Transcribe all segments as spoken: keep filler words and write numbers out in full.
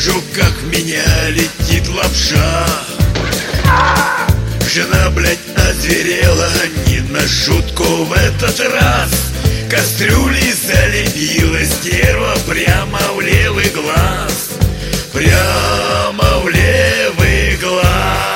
вижу, как в меня летит лапша. Жена, блядь, озверела не на шутку в этот раз. Кастрюлей залепила стерва прямо в левый глаз. Прямо в левый глаз.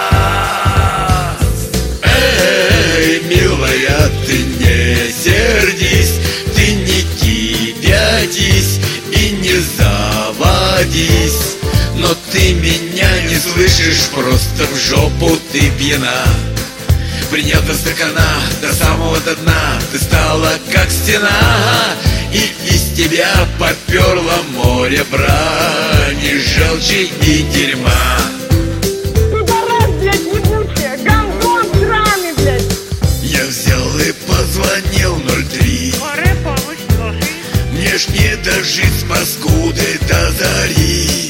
Эй, милая, ты не сердись, ты не кипятись и не заводись. Но ты меня не слышишь, просто в жопу ты пьяна. Приняв до стакана, до самого до дна, ты стала как стена. И из тебя поперло море брани, желчи и дерьма. Пидорас, блядь, ебучая, гандон сраный, блядь. Я взял и позвонил ноль три. Мне ж не дожить с паскудой до зари.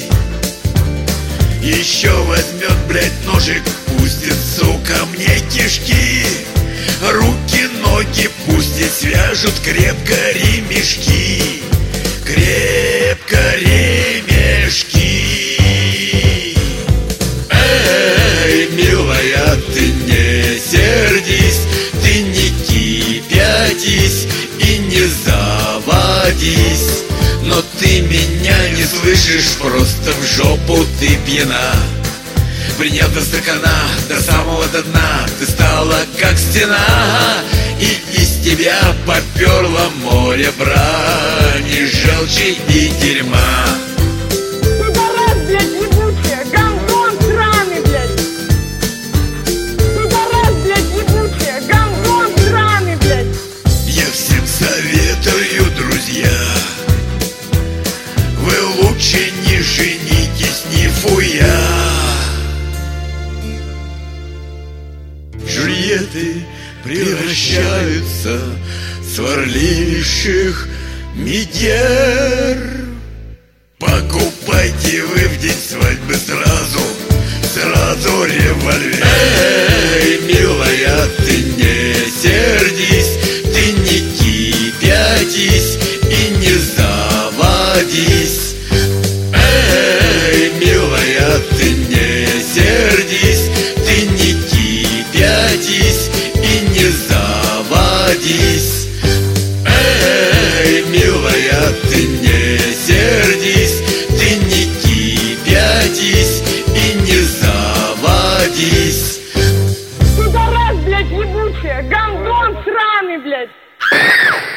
Еще возьмет, блядь, ножик, пустит, сука, мне кишки. Руки, ноги пусть и свяжут крепко ремешки. Крепко ремешки. Эй, милая, ты не сердись, ты не кипятись и не заводись. Но ты меня не слышишь, просто в жопу ты пьяна. Приняв до стакана, до самого до дна, ты стала как стена. И из тебя поперло море брани, желчи и дерьма. Пидорас, блядь, ебучая, гандон сраный, блядь. Пидорас, блядь, ебучая, гандон сраный, блядь. Я всем советую, друзья, вы лучше не женитесь нихуя. Жюльеты превращаются в сварливейших медер. Покупайте вы в день свадьбы сразу, сразу револьвер. Эй, милая, ты не сердись, ты не кипятись и не заводись. Эй, милая, ты не сердись, ты не кипятись и не заводись. Эй, милая, ты не сердись, ты не кипятись и не заводись. Пидорас, блядь, ебучая, гандон сраный, блядь.